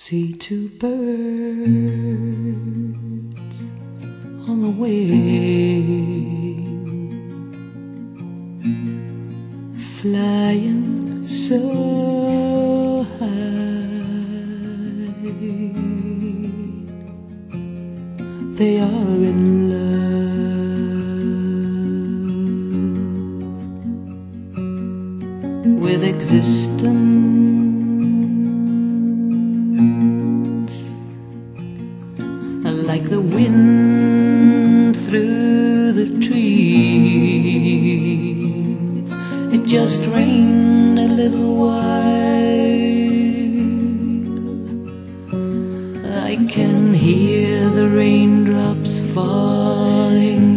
See two birds on the wing, flying so high. They are in love with existence, like the wind through the trees. It just rained a little while. I can hear the raindrops falling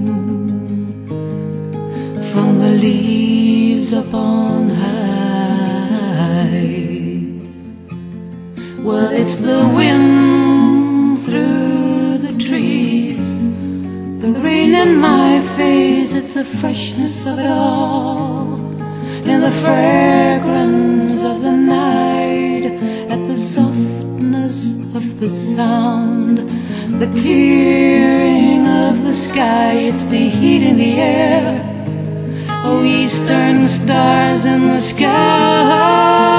from the leaves up on high. Well, it's the wind through the trees, the rain in my face. It's the freshness of it all, and the fragrance of the night, at the softness of the sound, the clearing of the sky. It's the heat in the air, oh, eastern stars in the sky.